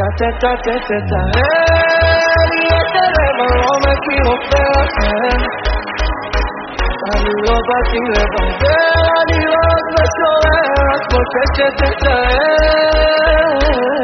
תתאר לי את הלב, אני לא מכיר רופא אחר. אני לא באתי לבלבל, אני לא עוד משורר, רק רוצה שתתאר.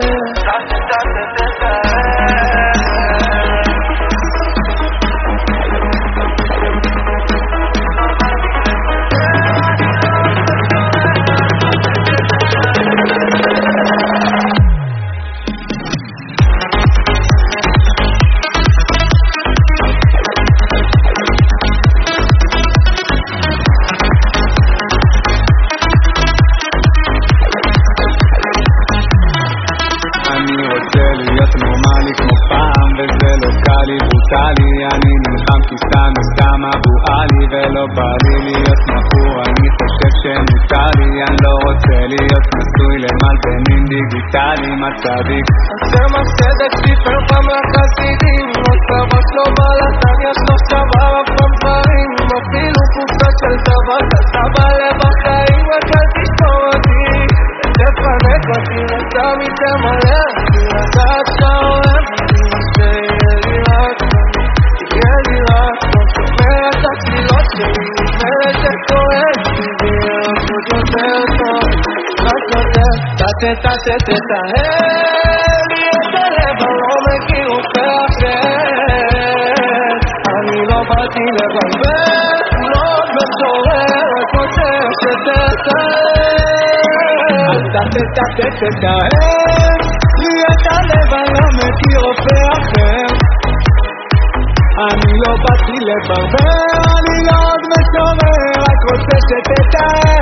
להיות נורמלי כמו פעם וזה לא קל לי, ברוטלי. אני נלחם כי סתם אבואה לי ולא בא לי להיות מכור. אני חושב שמותר לי, אני לא רוצה להיות נשוי למלבנים דיגיטלי. מצבי עושה מסדק, סיפר פעם לחסידים, מצבק לא בלטן, יש לו סבא פעם דברים, אפילו קופסה של טבק, אתה בא לבחיים, רק אל תשתור אותי, תפנק אותי, ותמיד תמלא אותי, לדעת שאתה אוהב אותי, שיהיה לי רק טוב, שומר את הצלילות שלי, נשמרת שכואב לי, ויהיה עוד יותר טוב, רק יותר, תתאר לי את הלב, אני לא מכיר רופא אחר. אני לא באתי לבלבל, לא עוד משורר, רק רוצה שתתאר. תתאר לי את הלב, אני לא מכיר רופא אחר. אני לא באתי לבלבל, אני לא עוד משורר, רק רוצה שתתאר.